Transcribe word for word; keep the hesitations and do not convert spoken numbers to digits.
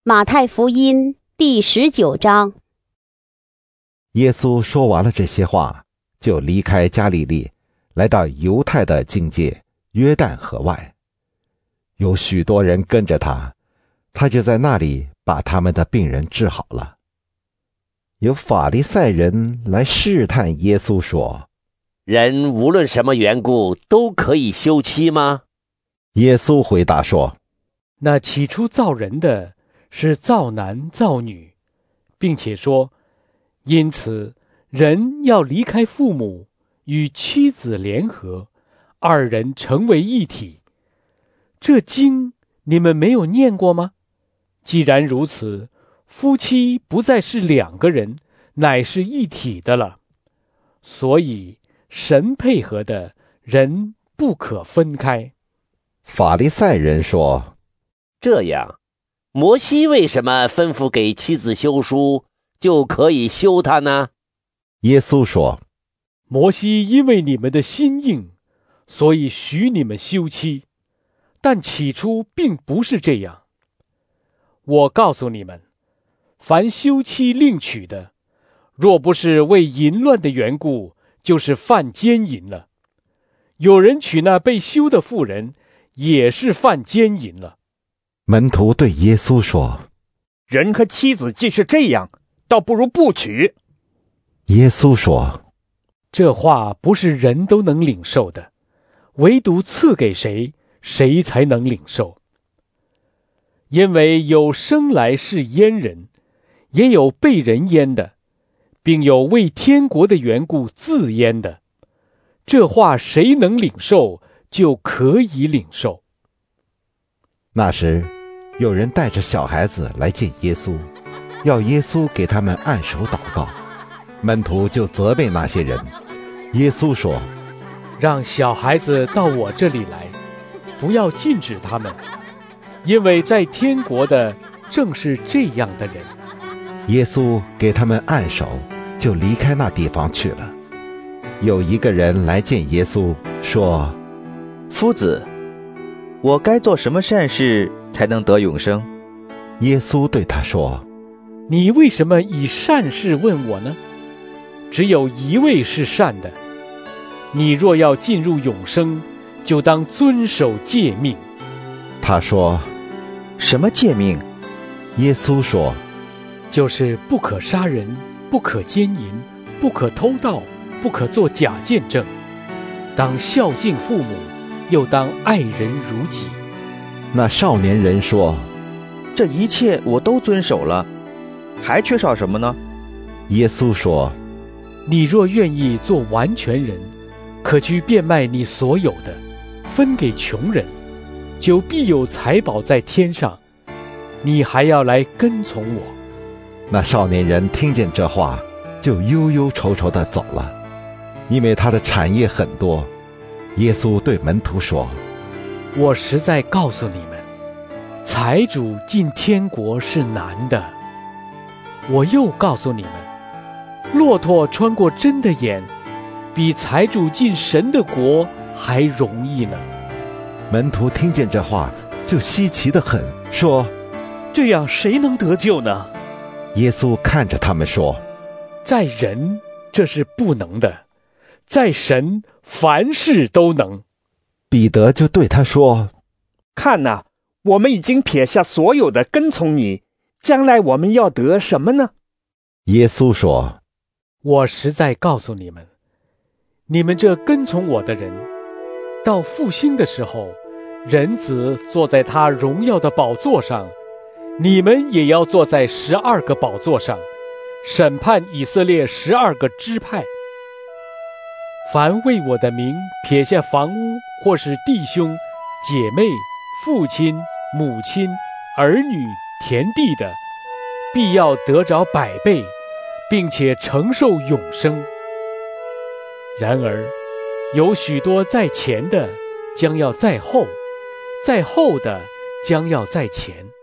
马太福音第十九章。 耶稣说完了这些话，就离开加利利，来到犹太的境界约旦河外。有许多人跟着他，他就在那里把他们的病人治好了。有法利赛人来试探耶稣说： 人无论什么缘故都可以休妻吗？ 耶稣回答说： 那起初造人的是造男造女，并且说，因此人要离开父母，与妻子联合，二人成为一体。这经你们没有念过吗？既然如此，夫妻不再是两个人，乃是一体的了。所以神配合的，人不可分开。 法利赛人说： 这样，摩西为什么吩咐给妻子休书，就可以休她呢？ 耶稣说： 摩西因为你们的心硬，所以许你们休妻，但起初并不是这样。我告诉你们，凡休妻另娶的，若不是为淫乱的缘故，就是犯奸淫了。有人娶那被休的妇人，也是犯奸淫了。 门徒对耶稣说： 人和妻子既是这样，倒不如不娶。 耶稣说： 这话不是人都能领受的，唯独赐给谁，谁才能领受。因为有生来是阉人，也有被人阉的，并有为天国的缘故自阉的。这话谁能领受，就可以领受。 那时有人带着小孩子来见耶稣，要耶稣给他们按手祷告。门徒就责备那些人。耶稣说： 让小孩子到我这里来，不要禁止他们，因为在天国的正是这样的人。 耶稣给他们按手，就离开那地方去了。有一个人来见耶稣，说： 夫子，我该做什么善事才能得永生？ 耶稣对他说： 你为什么以善事问我呢？只有一位是善的。你若要进入永生，就当遵守诫命。 他说： 什么诫命？ 耶稣说： 就是不可杀人，不可奸淫，不可偷盗，不可作假见证，当孝敬父母，又当爱人如己。 那少年人说： 这一切我都遵守了，还缺少什么呢？ 耶稣说： 你若愿意做完全人，可去变卖你所有的，分给穷人，就必有财宝在天上。你还要来跟从我。 那少年人听见这话，就忧忧愁愁地走了，因为他的产业很多。耶稣对门徒说： 我实在告诉你们，财主进天国是难的。我又告诉你们，骆驼穿过针的眼，比财主进神的国还容易呢。 门徒听见这话，就稀奇得很，说： 这样谁能得救呢？ 耶稣看着他们说： 在人这是不能的，在神凡事都能。 彼得就对他说： 看哪，我们已经撇下所有的跟从你，将来我们要得什么呢？ 耶稣说： 我实在告诉你们，你们这跟从我的人，到复兴的时候，人子坐在他荣耀的宝座上，你们也要坐在十二个宝座上，审判以色列十二个支派。凡为我的名撇下房屋，或是弟兄、姐妹、父亲、母亲、儿女、田地的，必要得着百倍，并且承受永生。然而有许多在前的，将要在后；在后的，将要在前。